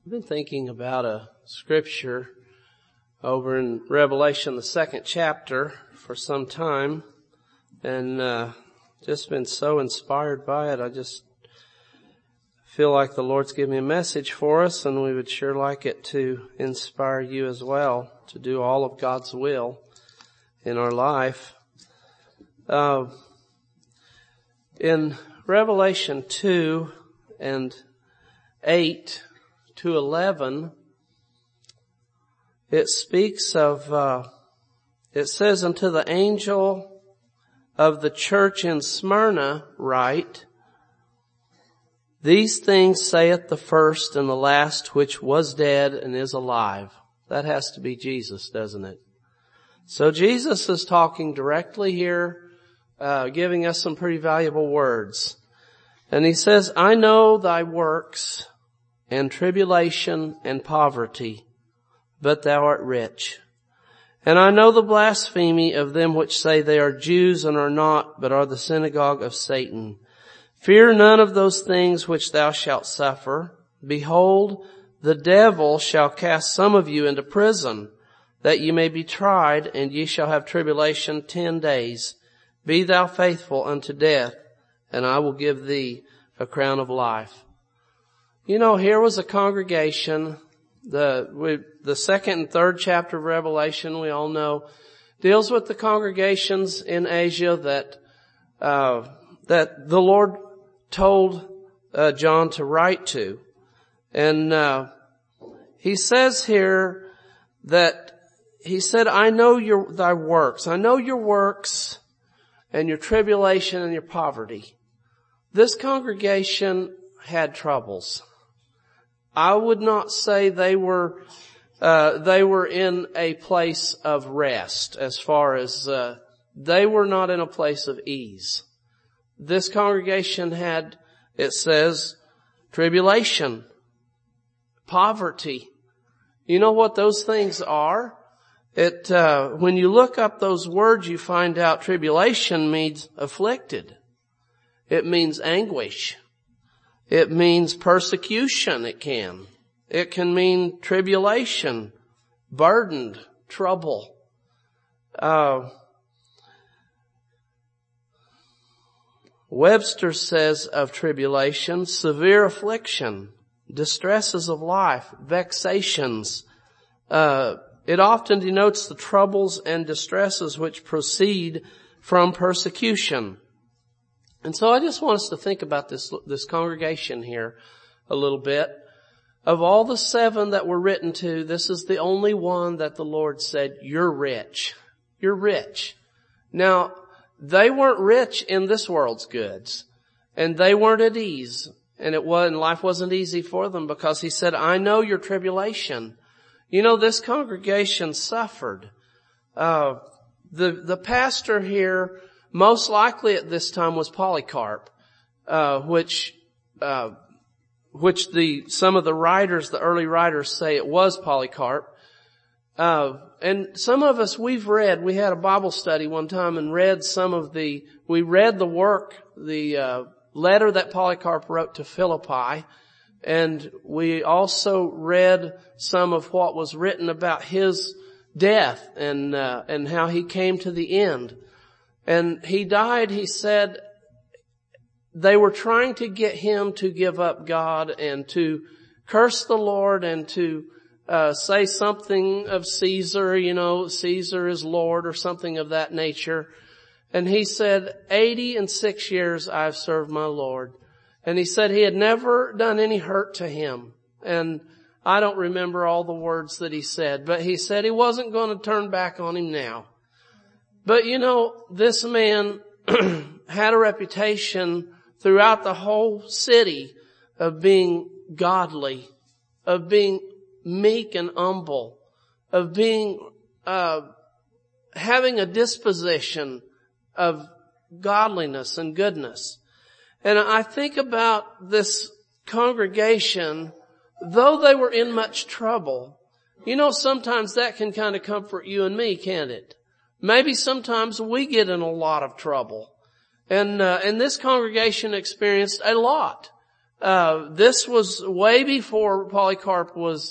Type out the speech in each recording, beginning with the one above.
I've been thinking about a scripture over in Revelation, the 2nd chapter, for some time, and just been so inspired by it. I just feel like the Lord's given me a message for us, and we would sure like it to inspire you as well to do all of God's will in our life. In Revelation 2 and 8 to 11, it speaks of, it says, "Unto the angel of the church in Smyrna write, These things saith the first and the last, which was dead and is alive." That has to be Jesus, doesn't it? So Jesus is talking directly here, giving us some pretty valuable words. And he says, "I know thy works and tribulation and poverty, but thou art rich. And I know the blasphemy of them which say they are Jews and are not, but are the synagogue of Satan. Fear none of those things which thou shalt suffer. Behold, the devil shall cast some of you into prison, that ye may be tried, and ye shall have tribulation 10 days. Be thou faithful unto death, and I will give thee a crown of life." You know, here was a congregation, the 2nd and 3rd chapter of Revelation, we all know, deals with the congregations in Asia that the Lord told John to write to. And he says here that he said, "I know thy works. I know your works and your tribulation and your poverty." This congregation had troubles. I would not say they were in a place of rest, as far as, they were not in a place of ease. This congregation had, it says, tribulation, poverty. You know what those things are? When you look up those words, you find out tribulation means afflicted. It means anguish. It means persecution. It can mean tribulation, burdened, trouble. Webster says of tribulation, severe affliction, distresses of life, vexations. It often denotes the troubles and distresses which proceed from persecution. And so I just want us to think about this congregation here a little bit. Of all the 7 that were written to, this is the only one that the Lord said, "You're rich. You're rich." Now, they weren't rich in this world's goods, and they weren't at ease, and life wasn't easy for them, because he said, "I know your tribulation." You know, this congregation suffered. The pastor here, most likely at this time, was Polycarp, which some of the writers, the early writers, say it was Polycarp. And some of us, we had a Bible study one time and read we read the letter that Polycarp wrote to Philippi, and we also read some of what was written about his death and how he came to the end. And he died, he said, they were trying to get him to give up God and to curse the Lord and to say something of Caesar, Caesar is Lord, or something of that nature. And he said, 86 years I've served my Lord. And he said he had never done any hurt to him. And I don't remember all the words that he said, but he said he wasn't going to turn back on him now. But this man had a reputation throughout the whole city of being godly, of being meek and humble, of being, having a disposition of godliness and goodness. And I think about this congregation, though they were in much trouble, sometimes that can kind of comfort you and me, can't it? Maybe sometimes we get in a lot of trouble. And this congregation experienced a lot. This was way before Polycarp was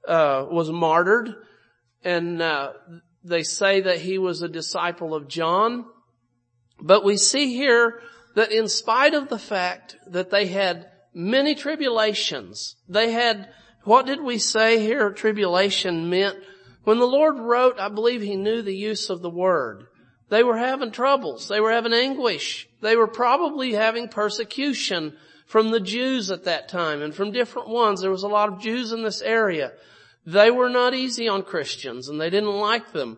martyred. And, they say that he was a disciple of John. But we see here that in spite of the fact that they had many tribulations, they had, what did we say here tribulation meant? When the Lord wrote, I believe He knew the use of the word. They were having troubles. They were having anguish. They were probably having persecution from the Jews at that time and from different ones. There was a lot of Jews in this area. They were not easy on Christians and they didn't like them.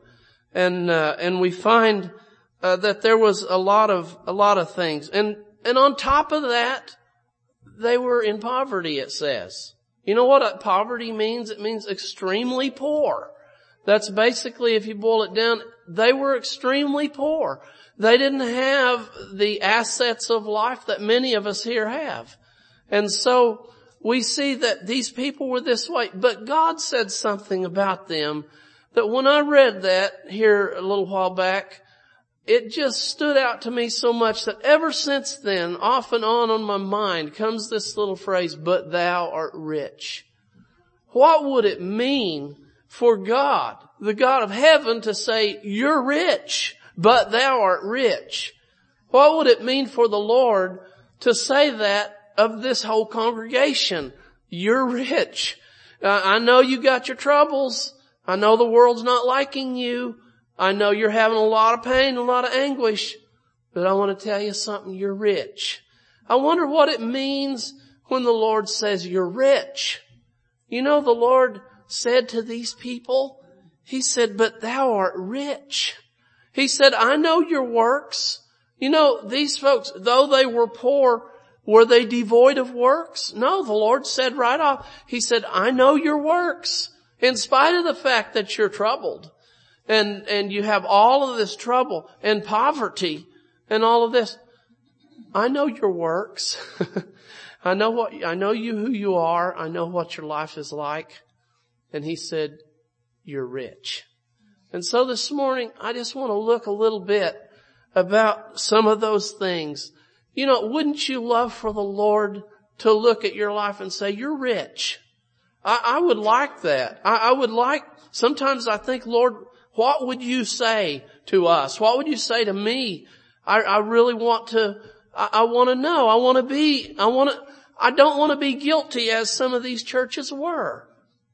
And we find that there was a lot of things. And on top of that, they were in poverty, it says. You know what poverty means? It means extremely poor. That's basically, if you boil it down, they were extremely poor. They didn't have the assets of life that many of us here have. And so we see that these people were this way. But God said something about them that when I read that here a little while back, it just stood out to me so much that ever since then, off and on my mind comes this little phrase, but thou art rich. What would it mean for God, the God of heaven, to say, you're rich, but thou art rich? What would it mean for the Lord to say that of this whole congregation? You're rich. I know you got your troubles. I know the world's not liking you. I know you're having a lot of pain, a lot of anguish, but I want to tell you something, you're rich. I wonder what it means when the Lord says you're rich. You know, the Lord said to these people, He said, but thou art rich. He said, I know your works. You know, these folks, though they were poor, were they devoid of works? No, the Lord said right off, He said, I know your works. In spite of the fact that you're troubled and you have all of this trouble and poverty and all of this, I know your works. I know who you are. I know what your life is like. And He said, you're rich. And so this morning, I just want to look a little bit about some of those things. You know, wouldn't you love for the Lord to look at your life and say, you're rich? I would like that. I would like, sometimes I think, Lord, what would you say to us? What would you say to me? I really want to, I want to know. I don't want to be guilty as some of these churches were.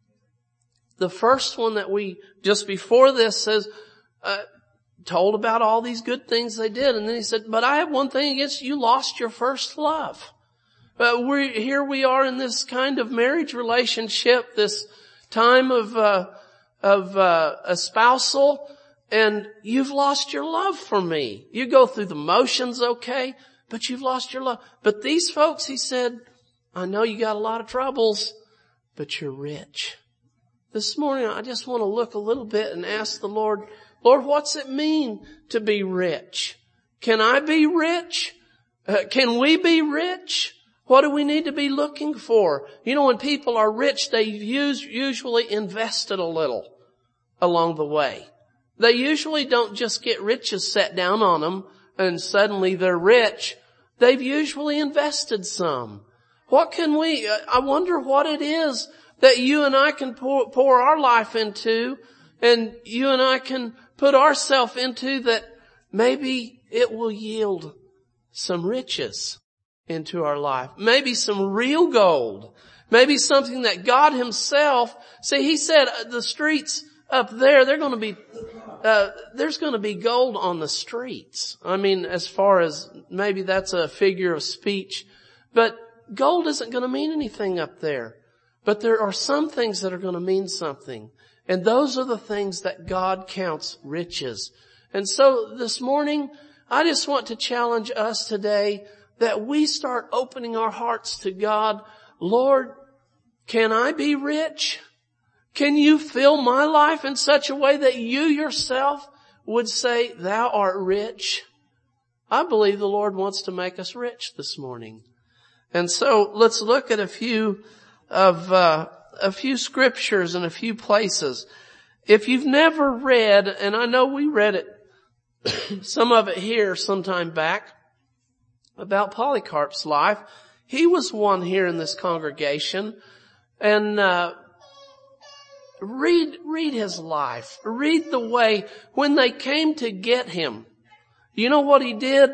The first one that we, just before this, says, told about all these good things they did. And then he said, but I have one thing against you, lost your first love. Here we are in this kind of marriage relationship, this time of espousal, and you've lost your love for me. You go through the motions, okay, but you've lost your love. But these folks, he said, I know you got a lot of troubles, but you're rich. This morning, I just want to look a little bit and ask the Lord, what's it mean to be rich? Can I be rich? Can we be rich? What do we need to be looking for? You know, when people are rich, they usually invested a little along the way. They usually don't just get riches set down on them and suddenly they're rich. They've usually invested some. I wonder what it is that you and I can pour our life into, and you and I can put ourselves into, that maybe it will yield some riches into our life. Maybe some real gold. Maybe something that God Himself, see, He said the streets up there, there's going to be gold on the streets. I mean, as far as, maybe that's a figure of speech, but gold isn't going to mean anything up there. But there are some things that are going to mean something. And those are the things that God counts riches. And so this morning, I just want to challenge us today that we start opening our hearts to God. Lord, can I be rich? Can you fill my life in such a way that you yourself would say, thou art rich? I believe the Lord wants to make us rich this morning. And so let's look at a few scriptures and a few places. If you've never read, and I know we read it, some of it here sometime back, about Polycarp's life, he was one here in this congregation. And, read his life. Read the way when they came to get him. You know what he did?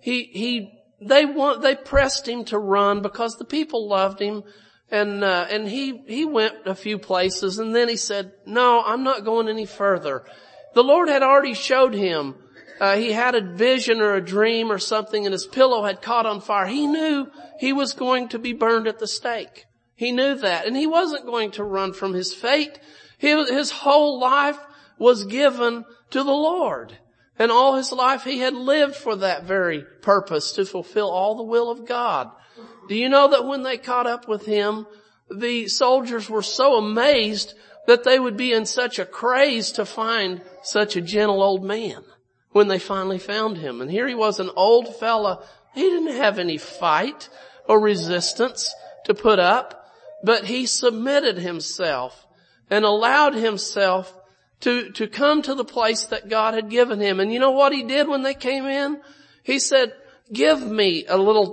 They pressed him to run because the people loved him. And he went a few places, and then he said, no, I'm not going any further. The Lord had already showed him. He had a vision or a dream or something, and his pillow had caught on fire. He knew he was going to be burned at the stake. He knew that, and he wasn't going to run from his fate. His whole life was given to the Lord. And all his life he had lived for that very purpose, to fulfill all the will of God. Do you know that when they caught up with him, the soldiers were so amazed that they would be in such a craze to find such a gentle old man when they finally found him. And here he was, an old fella. He didn't have any fight or resistance to put up, but he submitted himself and allowed himself to come to the place that God had given him. And you know what he did when they came in? He said, give me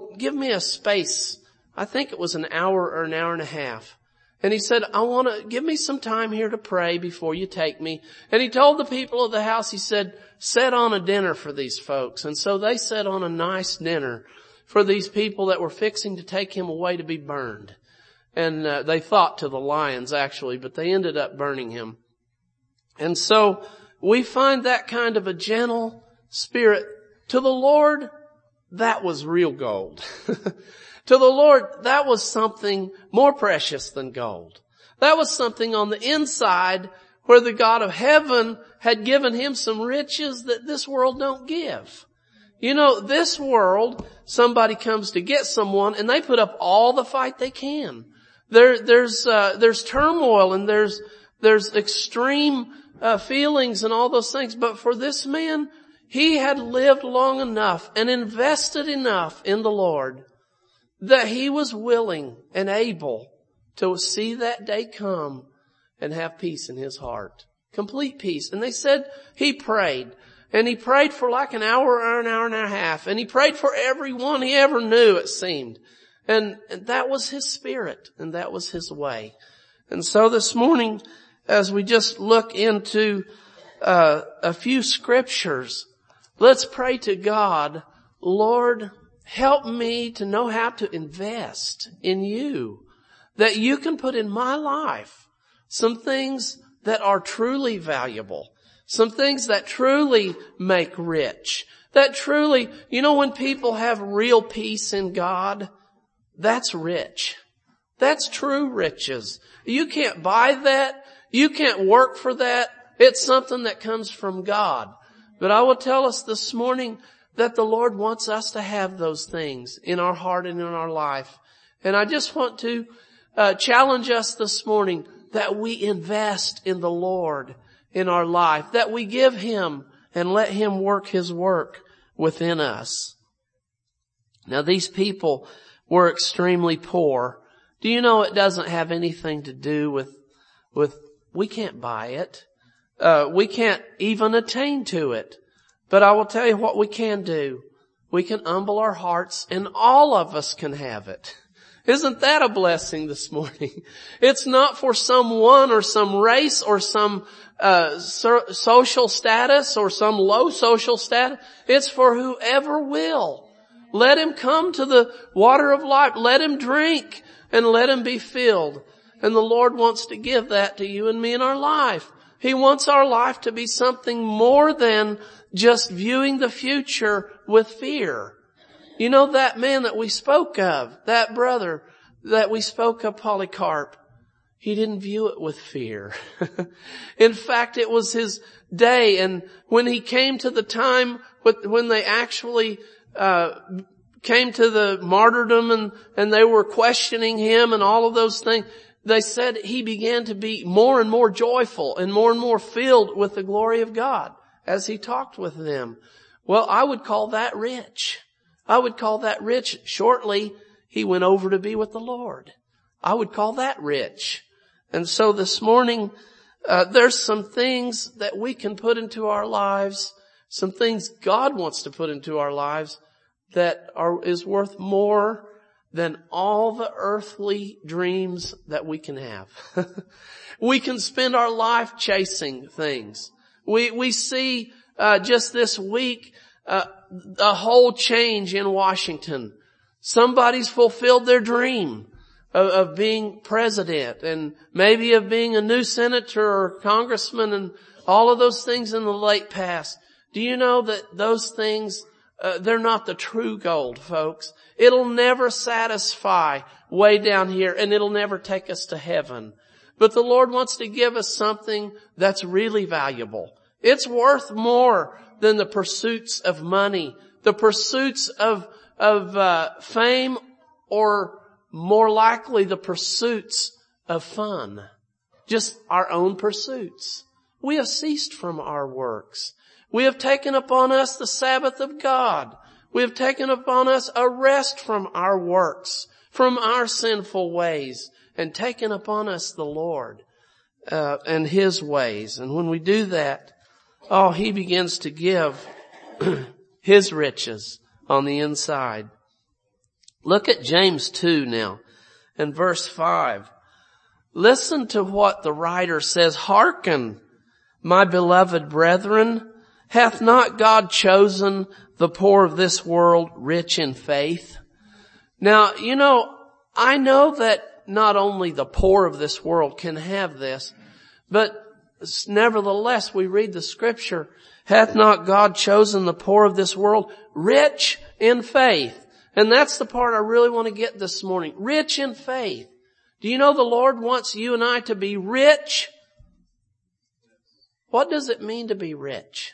a space. I think it was an hour or an hour and a half. And he said, give me some time here to pray before you take me. And he told the people of the house, he said, set on a dinner for these folks. And so they set on a nice dinner for these people that were fixing to take him away to be burned. And they thought to the lions, actually, but they ended up burning him. And so we find that kind of a gentle spirit. To the Lord, that was real gold. To the Lord, that was something more precious than gold. That was something on the inside where the God of heaven had given him some riches that this world don't give. You know, this world, somebody comes to get someone and they put up all the fight they can. There's turmoil and there's extreme feelings and all those things. But for this man, he had lived long enough and invested enough in the Lord that he was willing and able to see that day come and have peace in his heart. Complete peace. And they said he prayed. And he prayed for like an hour or an hour and a half. And he prayed for everyone he ever knew, it seemed. And that was his spirit. And that was his way. And so this morning, as we just look into a few scriptures, let's pray to God, Lord, help me to know how to invest in you, that you can put in my life some things that are truly valuable, some things that truly make rich, that truly, you know, when people have real peace in God, that's rich. That's true riches. You can't buy that. You can't work for that. It's something that comes from God. But I will tell us this morning that the Lord wants us to have those things in our heart and in our life. And I just want to challenge us this morning that we invest in the Lord in our life, that we give him and let him work his work within us. Now these people were extremely poor. Do you know it doesn't have anything to do with we can't buy it. We can't even attain to it. But I will tell you what we can do. We can humble our hearts and all of us can have it. Isn't that a blessing this morning? It's not for someone or some race or some social status or some low social status. It's for whoever will. Let him come to the water of life. Let him drink and let him be filled. And the Lord wants to give that to you and me in our life. He wants our life to be something more than just viewing the future with fear. You know, that man that we spoke of, that brother that we spoke of, Polycarp, he didn't view it with fear. In fact, it was his day. And when he came to the time when they actually came to the martyrdom and they were questioning him and all of those things, they said he began to be more and more joyful and more filled with the glory of God as he talked with them. Well, I would call that rich. I would call that rich. Shortly, he went over to be with the Lord. I would call that rich. And so this morning, there's some things that we can put into our lives, some things God wants to put into our lives that is worth more than all the earthly dreams that we can have. We can spend our life chasing things. We see, just this week, a whole change in Washington. Somebody's fulfilled their dream of being president and maybe of being a new senator or congressman and all of those things in the late past. Do you know that those things, they're not the true gold, folks? It'll never satisfy way down here, and it'll never take us to heaven. But the Lord wants to give us something that's really valuable. It's worth more than the pursuits of money, the pursuits of fame, or more likely the pursuits of fun. Just our own pursuits. We have ceased from our works. We have taken upon us the Sabbath of God. We have taken upon us a rest from our works, from our sinful ways, and taken upon us the Lord and His ways. And when we do that, He begins to give His riches on the inside. Look at James 2 now, and verse 5. Listen to what the writer says. Hearken, my beloved brethren, hath not God chosen the poor of this world rich in faith? Now, I know that not only the poor of this world can have this, but nevertheless we read the scripture, hath not God chosen the poor of this world rich in faith? And that's the part I really want to get this morning. Rich in faith. Do you know the Lord wants you and I to be rich? What does it mean to be rich?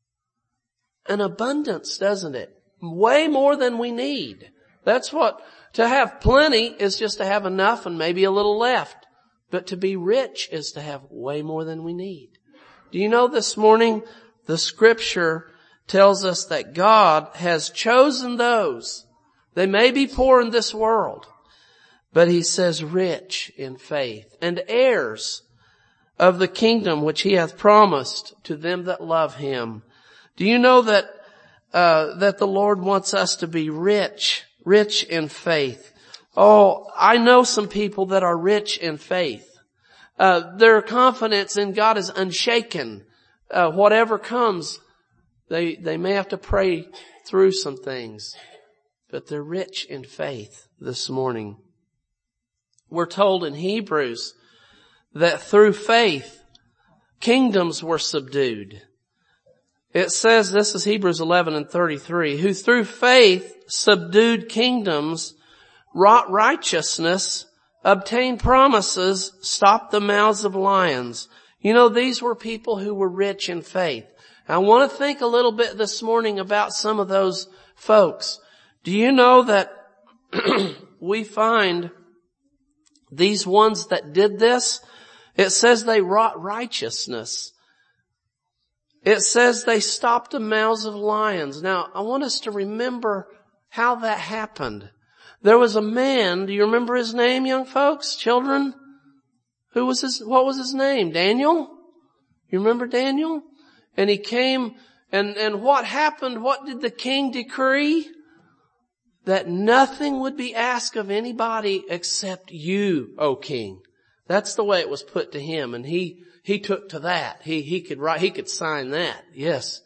An abundance, doesn't it? Way more than we need. That's what, to have plenty is just to have enough and maybe a little left. But to be rich is to have way more than we need. Do you know this morning the scripture tells us that God has chosen those. They may be poor in this world, but He says rich in faith and heirs of the kingdom which He hath promised to them that love Him. Do you know that the Lord wants us to be rich in faith? Oh, I know some people that are rich in faith. Their confidence in God is unshaken. Whatever comes, they may have to pray through some things, but they're rich in faith this morning. We're told in Hebrews that through faith, kingdoms were subdued. It says, this is Hebrews 11:33, who through faith subdued kingdoms, wrought righteousness, obtained promises, stopped the mouths of lions. These were people who were rich in faith. I want to think a little bit this morning about some of those folks. Do you know that we find these ones that did this? It says they wrought righteousness. It says they stopped the mouths of lions. Now, I want us to remember how that happened. There was a man, do you remember his name, young folks, children? What was his name? Daniel? You remember Daniel? And he came, and what happened? What did the king decree? That nothing would be asked of anybody except you, O king. That's the way it was put to him, and he took to that. He could sign that. Yes.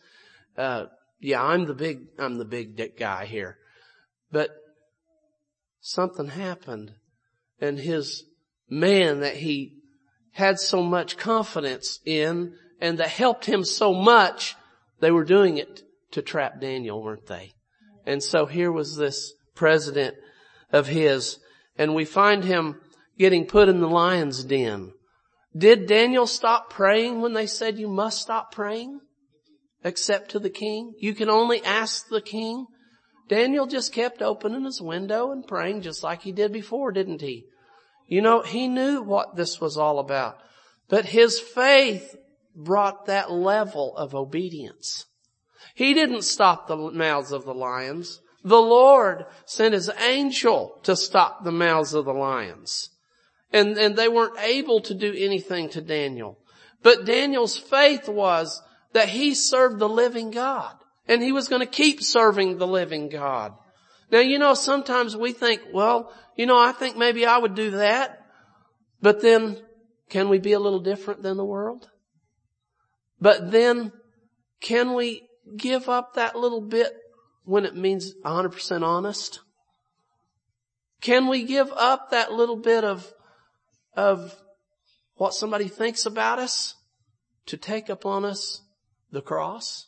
I'm the big guy here. But something happened, and his man that he had so much confidence in and that helped him so much, they were doing it to trap Daniel, weren't they? And so here was this president of his, and we find him getting put in the lion's den. Did Daniel stop praying when they said you must stop praying? Except to the king? You can only ask the king. Daniel just kept opening his window and praying just like he did before, didn't he? He knew what this was all about. But his faith brought that level of obedience. He didn't stop the mouths of the lions. The Lord sent His angel to stop the mouths of the lions. And they weren't able to do anything to Daniel. But Daniel's faith was that he served the living God. And he was going to keep serving the living God. Now, sometimes we think, well, I think maybe I would do that. But then, can we be a little different than the world? But then, can we give up that little bit when it means 100% honest? Can we give up that little bit of what somebody thinks about us to take upon us the cross?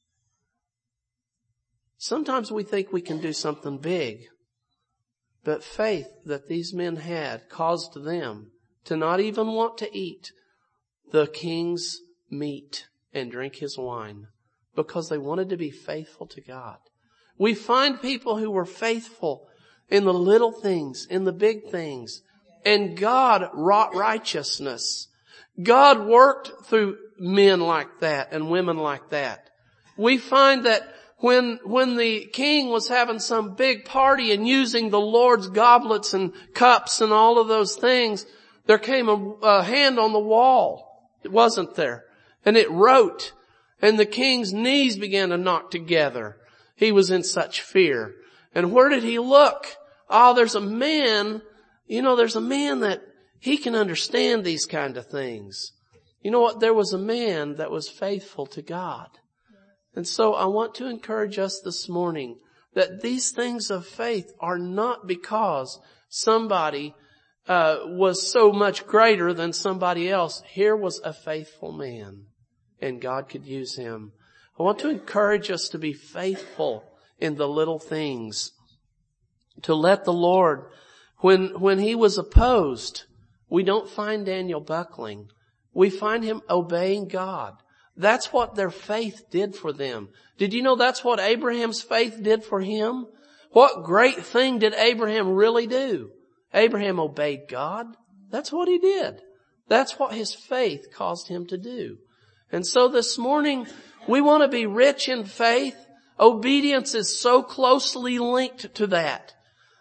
Sometimes we think we can do something big, but faith that these men had caused them to not even want to eat the king's meat and drink his wine because they wanted to be faithful to God. We find people who were faithful in the little things, in the big things, and God wrought righteousness. God worked through men like that and women like that. We find that when the king was having some big party and using the Lord's goblets and cups and all of those things, there came a hand on the wall. It wasn't there. And it wrote. And the king's knees began to knock together. He was in such fear. And where did he look? There's a man, there's a man that he can understand these kind of things. You know what? There was a man that was faithful to God. And so I want to encourage us this morning that these things of faith are not because somebody was so much greater than somebody else. Here was a faithful man, and God could use him. I want to encourage us to be faithful in the little things, to let the Lord, when he was opposed, we don't find Daniel buckling. We find him obeying God. That's what their faith did for them. Did you know that's what Abraham's faith did for him? What great thing did Abraham really do? Abraham obeyed God. That's what he did. That's what his faith caused him to do. And so this morning, we want to be rich in faith. Obedience is so closely linked to that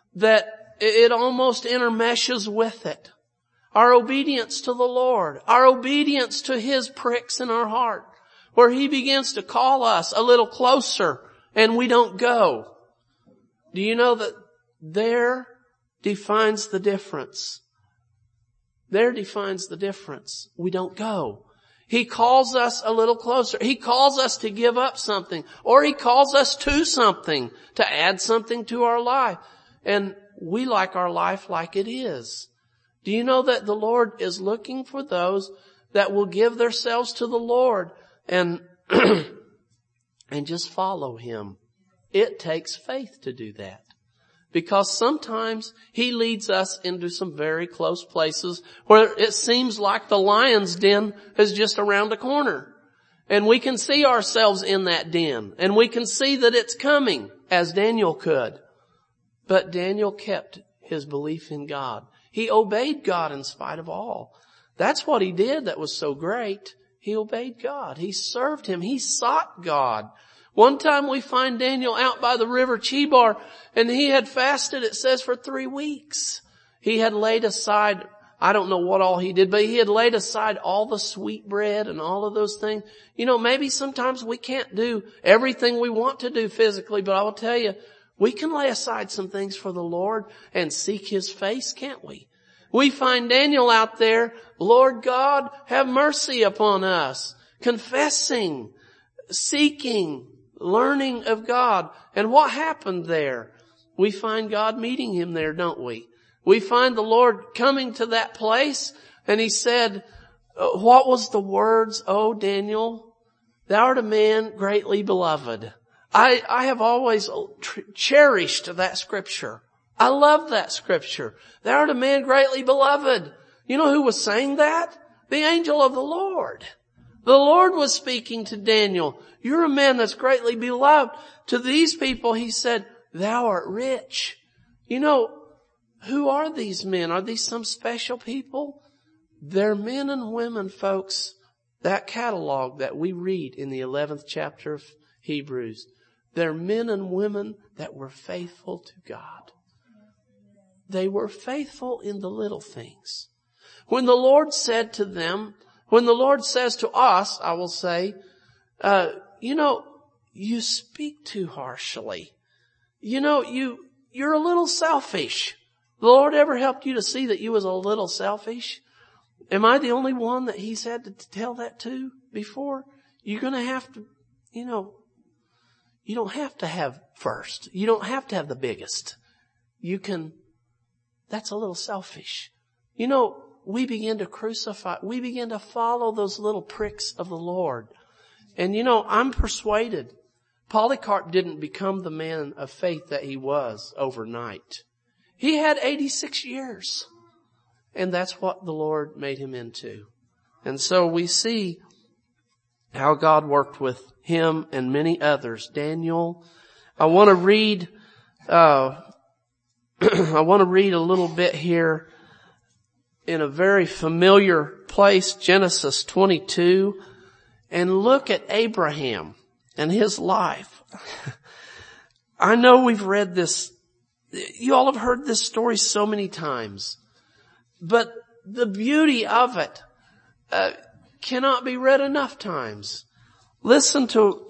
it almost intermeshes with it. Our obedience to the Lord, our obedience to His pricks in our heart, where He begins to call us a little closer and we don't go. Do you know that there defines the difference? There defines the difference. We don't go. He calls us a little closer. He calls us to give up something, or He calls us to something, to add something to our life. And we like our life like it is. Do you know that the Lord is looking for those that will give themselves to the Lord and just follow Him? It takes faith to do that. Because sometimes He leads us into some very close places where it seems like the lion's den is just around the corner. And we can see ourselves in that den. And we can see that it's coming, as Daniel could. But Daniel kept his belief in God. He obeyed God in spite of all. That's what he did that was so great. He obeyed God. He served Him. He sought God. One time we find Daniel out by the river Chebar, and he had fasted, it says, for 3 weeks. He had laid aside, I don't know what all he did, but he had laid aside all the sweet bread and all of those things. Maybe sometimes we can't do everything we want to do physically, but I will tell you, we can lay aside some things for the Lord and seek His face, can't we? We find Daniel out there, Lord God, have mercy upon us, confessing, seeking, learning of God. And what happened there? We find God meeting him there, don't we? We find the Lord coming to that place, and He said, what was the words? Oh, Daniel, thou art a man greatly beloved. I have always cherished that scripture. I love that scripture. Thou art a man greatly beloved. You know who was saying that? The angel of the Lord. The Lord was speaking to Daniel. You're a man that's greatly beloved. To these people He said, thou art rich. Who are these men? Are these some special people? They're men and women, folks. That catalog that we read in the 11th chapter of Hebrews. They're men and women that were faithful to God. They were faithful in the little things. When the Lord said to them, when the Lord says to us, I will say, you speak too harshly. You you're a little selfish. The Lord ever helped you to see that you was a little selfish? Am I the only one that He's had to tell that to before? You're going to have to, you don't have to have first. You don't have to have the biggest. That's a little selfish. We begin to follow those little pricks of the Lord. And I'm persuaded Polycarp didn't become the man of faith that he was overnight. He had 86 years. And that's what the Lord made him into. And so we see how God worked with him and many others. Daniel, I want to read a little bit here in a very familiar place, Genesis 22, and look at Abraham and his life. I know we've read this, you all have heard this story so many times, but the beauty of it cannot be read enough times. Listen to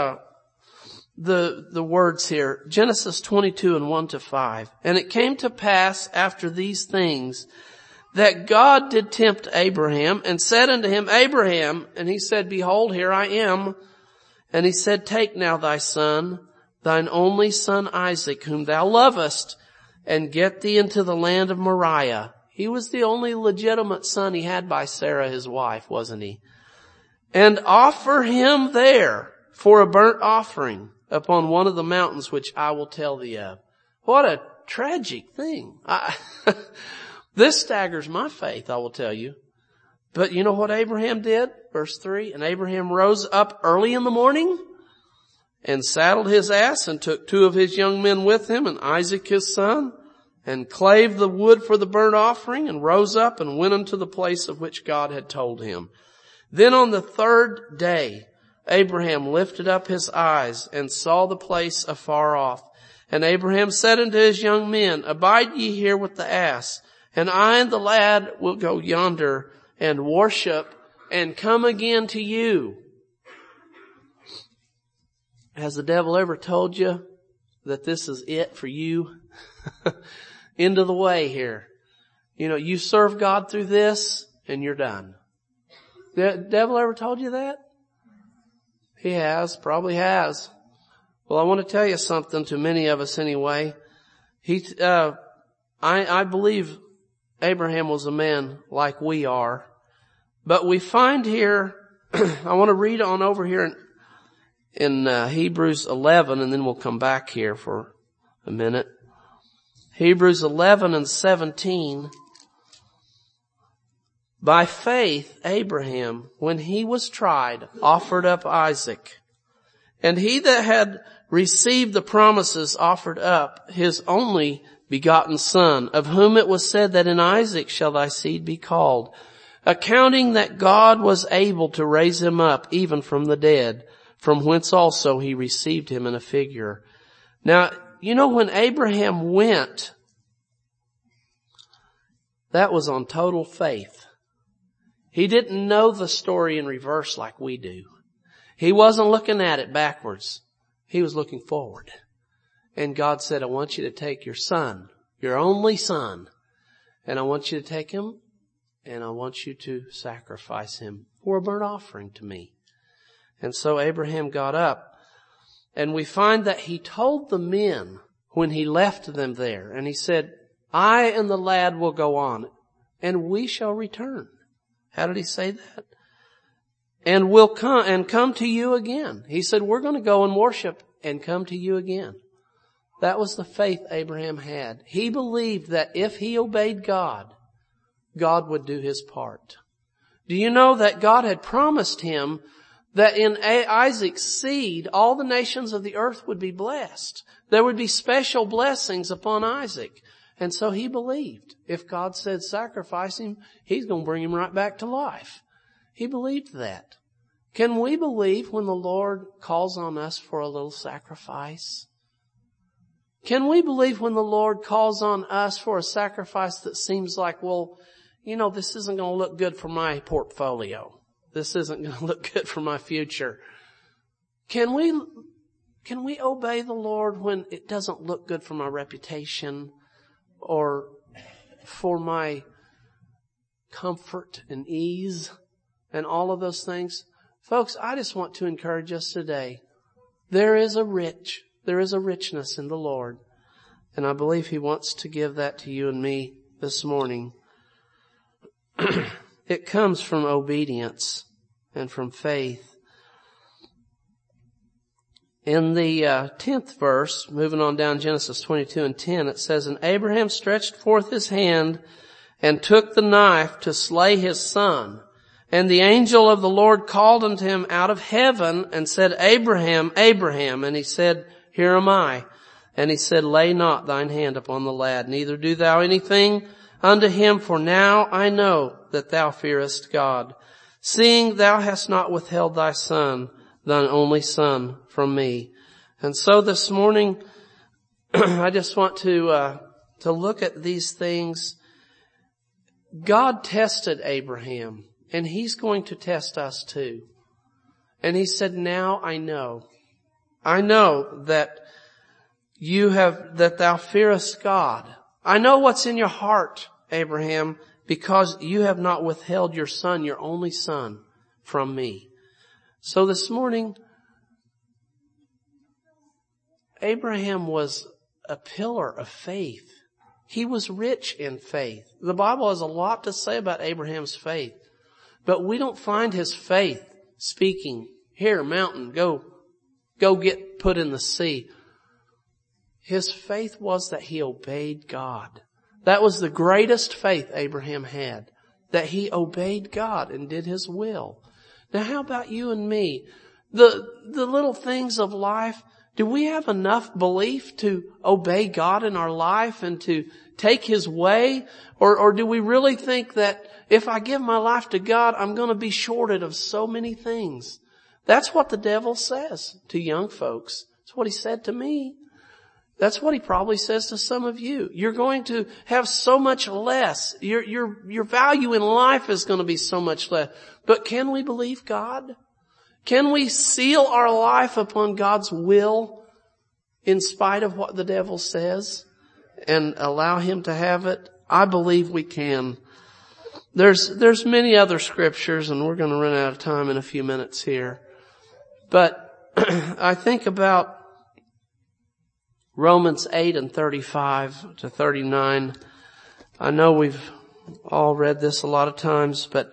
the words here, Genesis 22 and 1-5. And it came to pass after these things that God did tempt Abraham and said unto him, Abraham, and he said, Behold, here I am. And he said, Take now thy son, thine only son Isaac, whom thou lovest, and get thee into the land of Moriah. He was the only legitimate son he had by Sarah, his wife, wasn't he? And offer him there for a burnt offering upon one of the mountains which I will tell thee of. What a tragic thing. This staggers my faith, I will tell you. But you know what Abraham did? Verse 3, And Abraham rose up early in the morning and saddled his ass and took 2 of his young men with him and Isaac his son and clave the wood for the burnt offering and rose up and went unto the place of which God had told him. Then on the 3rd day, Abraham lifted up his eyes and saw the place afar off. And Abraham said unto his young men, Abide ye here with the ass, and I and the lad will go yonder and worship and come again to you. Has the devil ever told you that this is it for you? End of the way here. You serve God through this and you're done. The devil ever told you that? He has, probably has. Well, I want to tell you something, to many of us anyway. I believe Abraham was a man like we are. But we find here, I want to read on over here in Hebrews 11, and then we'll come back here for a minute. Hebrews 11 and 17. By faith, Abraham, when he was tried, offered up Isaac. And he that had received the promises offered up his only begotten son, of whom it was said that in Isaac shall thy seed be called, accounting that God was able to raise him up even from the dead, from whence also he received him in a figure. Now, when Abraham went, that was on total faith. He didn't know the story in reverse like we do. He wasn't looking at it backwards. He was looking forward. And God said, I want you to take your son, your only son, and I want you to take him and I want you to sacrifice him for a burnt offering to me. And so Abraham got up, and we find that he told the men when he left them there, and he said, I and the lad will go on, and we shall return. How did he say that? And we'll come to you again. He said, we're going to go and worship and come to you again. That was the faith Abraham had. He believed that if he obeyed God, God would do his part. Do you know that God had promised him that in Isaac's seed, all the nations of the earth would be blessed? There would be special blessings upon Isaac. And so he believed. If God said sacrifice him, He's going to bring him right back to life. He believed that. Can we believe when the Lord calls on us for a little sacrifice? Can we believe when the Lord calls on us for a sacrifice that seems like, this isn't going to look good for my portfolio. This isn't going to look good for my future. Can Can we obey the Lord when it doesn't look good for my reputation or for my comfort and ease and all of those things? Folks, I just want to encourage us today. There is a richness in the Lord. And I believe He wants to give that to you and me this morning. It comes from obedience and from faith. In the 10th verse, moving on down Genesis 22:10, it says, "And Abraham stretched forth his hand and took the knife to slay his son. And the angel of the Lord called unto him out of heaven and said, Abraham, Abraham. And he said, Here am I. And he said, Lay not thine hand upon the lad, neither do thou anything unto him, for now I know that thou fearest God, seeing thou hast not withheld thy son, thine only son, from me." And so this morning, I just want to look at these things. God tested Abraham, and He's going to test us too. And He said, now I know that that thou fearest God. I know what's in your heart, Abraham, because you have not withheld your son, your only son, from me. So this morning, Abraham was a pillar of faith. He was rich in faith. The Bible has a lot to say about Abraham's faith. But we don't find his faith speaking, here, mountain, go get put in the sea. His faith was that he obeyed God. That was the greatest faith Abraham had, that he obeyed God and did His will. Now how about you and me? The little things of life, do we have enough belief to obey God in our life and to take His way? Or do we really think that if I give my life to God, I'm going to be shorted of so many things? That's what the devil says to young folks. That's what he said to me. That's what he probably says to some of you. You're going to have so much less. Your value in life is going to be so much less. But can we believe God? Can we seal our life upon God's will in spite of what the devil says and allow Him to have it? I believe we can. There's many other scriptures, and we're going to run out of time in a few minutes here. But I think about Romans 8:35-39. I know we've all read this a lot of times, but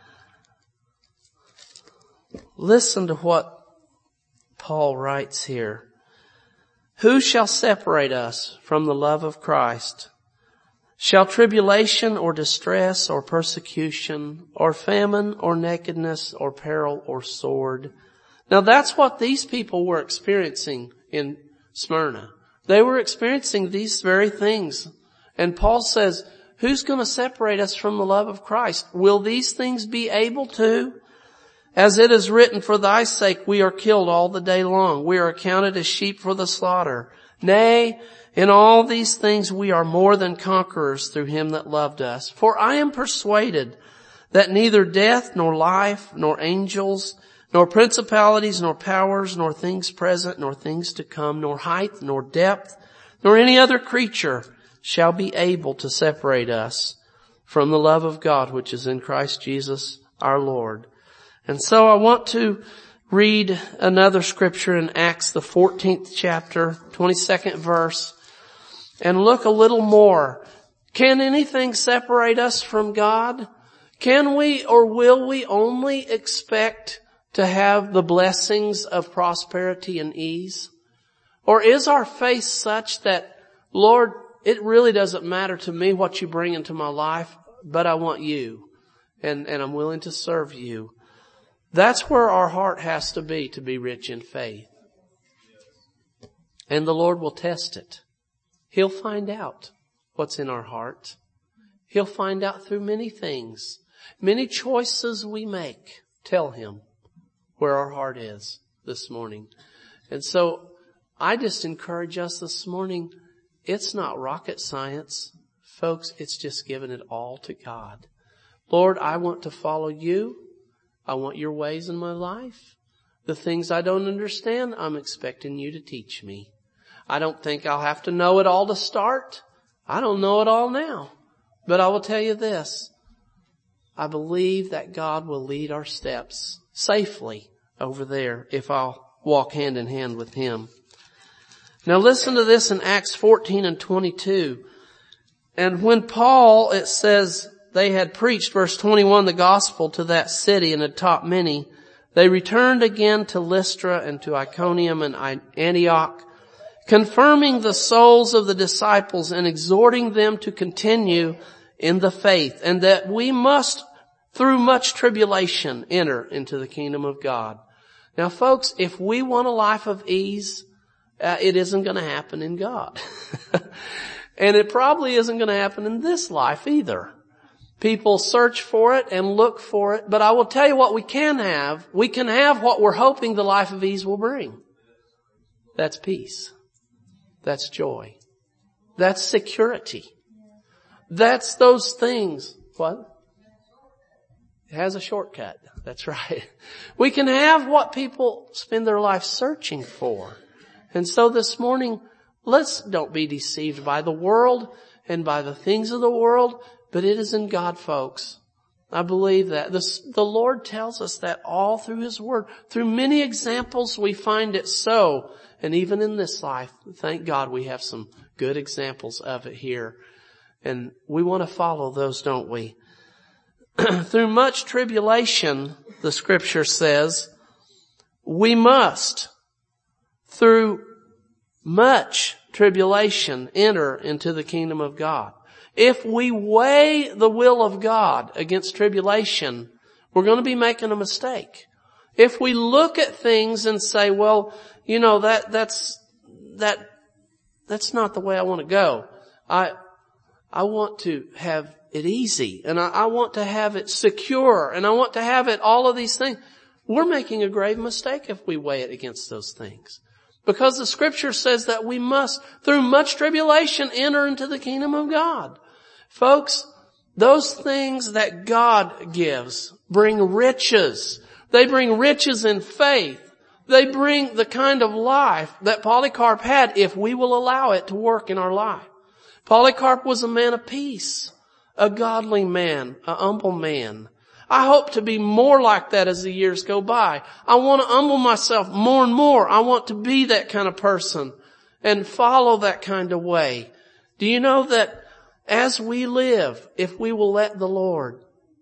listen to what Paul writes here. Who shall separate us from the love of Christ? Shall tribulation or distress or persecution or famine or nakedness or peril or sword? Now that's what these people were experiencing in Smyrna. They were experiencing these very things. And Paul says, who's going to separate us from the love of Christ? Will these things be able to? As it is written, for thy sake we are killed all the day long. We are accounted as sheep for the slaughter. Nay, in all these things we are more than conquerors through Him that loved us. For I am persuaded that neither death, nor life, nor angels, nor principalities, nor powers, nor things present, nor things to come, nor height, nor depth, nor any other creature shall be able to separate us from the love of God which is in Christ Jesus our Lord. And so I want to read another scripture in Acts, the 14th chapter, 22nd verse, and look a little more. Can anything separate us from God? Can we or will we only expect to have the blessings of prosperity and ease? Or is our faith such that, Lord, it really doesn't matter to me what you bring into my life, but I want you, and I'm willing to serve you. That's where our heart has to be rich in faith. And the Lord will test it. He'll find out what's in our heart. He'll find out through many things. Many choices we make. Tell Him where our heart is this morning. And so I just encourage us this morning, it's not rocket science. Folks, it's just giving it all to God. Lord, I want to follow you. I want your ways in my life. The things I don't understand, I'm expecting you to teach me. I don't think I'll have to know it all to start. I don't know it all now. But I will tell you this. I believe that God will lead our steps safely over there if I'll walk hand in hand with Him. Now listen to this in Acts 14 and 22. And when Paul, it says, they had preached, verse 21, the gospel to that city and had taught many, they returned again to Lystra and to Iconium and Antioch, confirming the souls of the disciples and exhorting them to continue in the faith, and that we must, through much tribulation, enter into the kingdom of God. Now folks, if we want a life of ease, it isn't going to happen in God. And it probably isn't going to happen in this life either. People search for it and look for it, but I will tell you what we can have. We can have what we're hoping the life of ease will bring. That's peace. That's joy. That's security. That's those things. What? It has a shortcut. That's right. We can have what people spend their life searching for. And so this morning, don't be deceived by the world and by the things of the world, but it is in God, folks. I believe that. The Lord tells us that all through His Word. Through many examples we find it so. And even in this life, thank God we have some good examples of it here. And we want to follow those, don't we? Through much tribulation, the Scripture says, we must, through much tribulation, enter into the kingdom of God. If we weigh the will of God against tribulation, we're going to be making a mistake. If we look at things and say, well, you know, that's not the way I want to go. I want to have it easy, and I want to have it secure, and I want to have it all of these things. We're making a grave mistake if we weigh it against those things. Because the Scripture says that we must, through much tribulation, enter into the kingdom of God. Folks, those things that God gives bring riches. They bring riches in faith. They bring the kind of life that Polycarp had if we will allow it to work in our life. Polycarp was a man of peace, a godly man, a humble man. I hope to be more like that as the years go by. I want to humble myself more and more. I want to be that kind of person and follow that kind of way. Do you know that as we live, if we will let the Lord,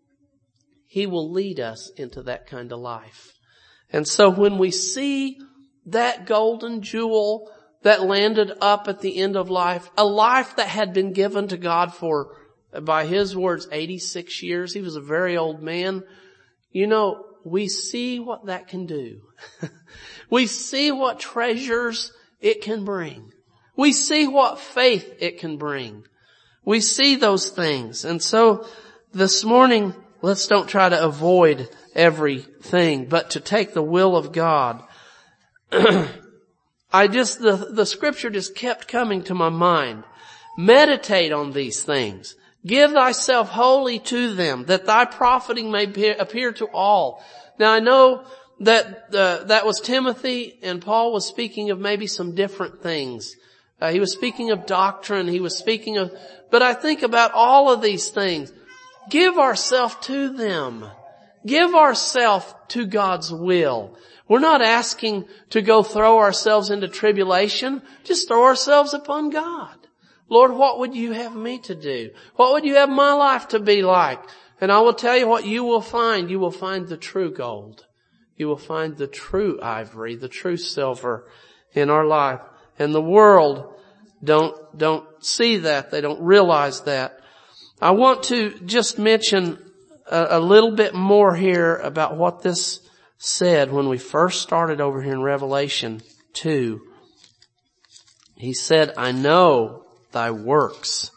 He will lead us into that kind of life. And so when we see that golden jewel that landed up at the end of life, a life that had been given to God for, by His words, 86 years. He was a very old man. You know, we see what that can do. We see what treasures it can bring. We see what faith it can bring. We see those things. And so this morning, let's don't try to avoid everything, but to take the will of God. The Scripture just kept coming to my mind. Meditate on these things. Give thyself wholly to them, that thy profiting may appear to all. Now I know that that was Timothy, and Paul was speaking of maybe some different things. He was speaking of doctrine. He was speaking of, but I think about all of these things. Give ourselves to them. Give ourselves to God's will. We're not asking to go throw ourselves into tribulation. Just throw ourselves upon God. Lord, what would you have me to do? What would you have my life to be like? And I will tell you what you will find. You will find the true gold. You will find the true ivory, the true silver in our life. And the world don't see that. They don't realize that. I want to just mention a little bit more here about what this said when we first started over here in Revelation 2. He said, I know thy works.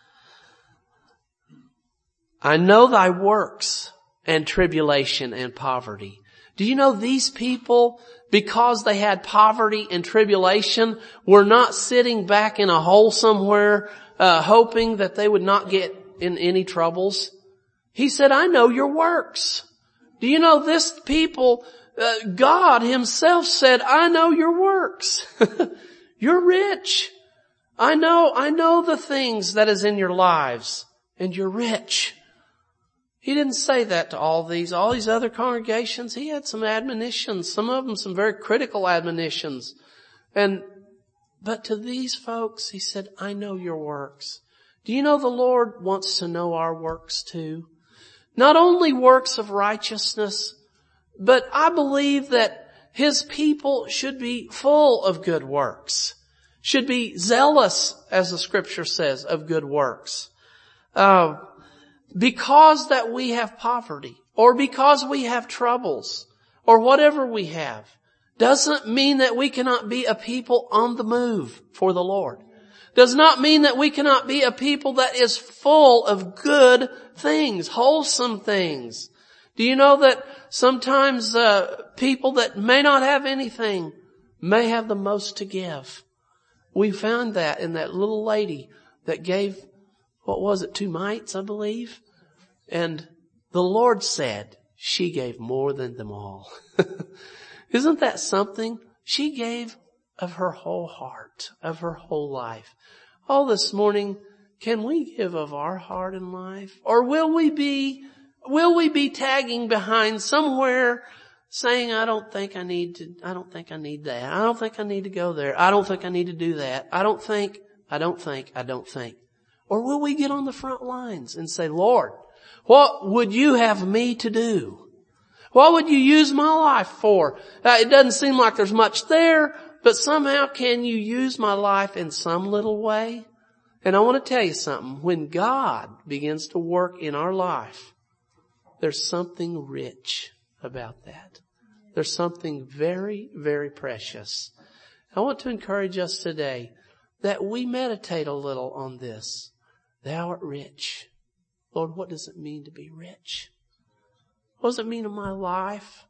I know thy works and tribulation and poverty. Do you know these people, because they had poverty and tribulation, were not sitting back in a hole somewhere, hoping that they would not get in any troubles? He said, I know your works. Do you know this people, God himself said, I know your works. You're rich. I know the things that is in your lives, and you're rich. He didn't say that to all these other congregations. He had some admonitions, some of them some very critical admonitions. But to these folks, he said, I know your works. Do you know the Lord wants to know our works too? Not only works of righteousness, but I believe that his people should be full of good works. Should be zealous, as the scripture says, of good works. Because that we have poverty, or because we have troubles, or whatever we have, doesn't mean that we cannot be a people on the move for the Lord. Does not mean that we cannot be a people that is full of good things, wholesome things. Do you know that sometimes people that may not have anything may have the most to give? We found that in that little lady that gave, 2 mites, I believe? And the Lord said she gave more than them all. Isn't that something? She gave of her whole heart, of her whole life. Oh, this morning, can we give of our heart and life? Or will we be tagging behind somewhere saying, I don't think I need that. I don't think I need to go there. I don't think I need to do that. I don't think. Or will we get on the front lines and say, Lord, what would you have me to do? What would you use my life for? It doesn't seem like there's much there, but somehow can you use my life in some little way? And I want to tell you something. When God begins to work in our life, there's something rich about that. There's something very, very precious. I want to encourage us today that we meditate a little on this. Thou art rich. Lord, what does it mean to be rich? What does it mean in my life?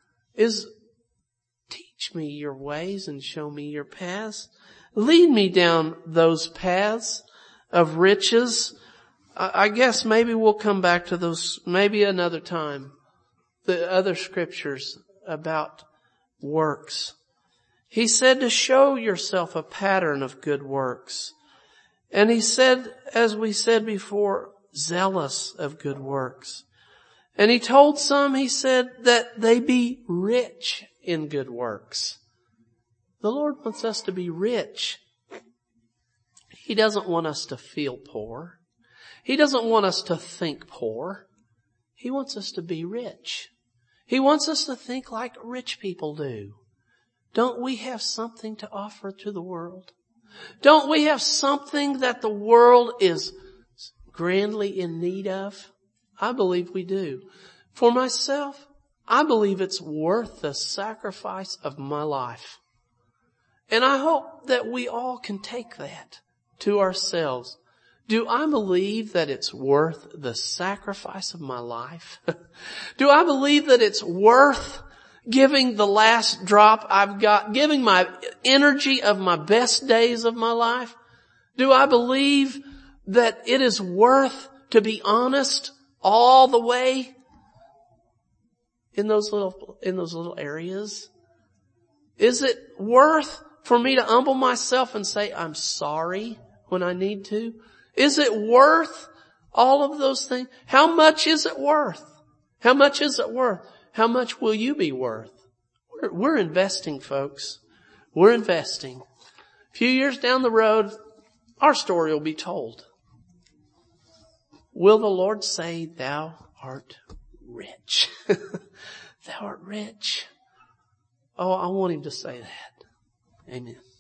Teach me your ways and show me your paths. Lead me down those paths of riches. I guess maybe we'll come back to those maybe another time. The other scriptures about works. He said to show yourself a pattern of good works. And he said, as we said before, zealous of good works. And he told some, he said, that they be rich in good works. The Lord wants us to be rich. He doesn't want us to feel poor. He doesn't want us to think poor. He wants us to be rich. He wants us to think like rich people do. Don't we have something to offer to the world? Don't we have something that the world is grandly in need of? I believe we do. For myself, I believe it's worth the sacrifice of my life. And I hope that we all can take that to ourselves. Do I believe that it's worth the sacrifice of my life? Do I believe that it's worth giving the last drop I've got, giving my energy of my best days of my life? Do I believe that it is worth to be honest all the way in those little areas? Is it worth for me to humble myself and say I'm sorry when I need to? Is it worth all of those things? How much is it worth? How much is it worth? How much will you be worth? We're investing, folks. We're investing. A few years down the road, our story will be told. Will the Lord say, thou art rich? Thou art rich. Oh, I want him to say that. Amen.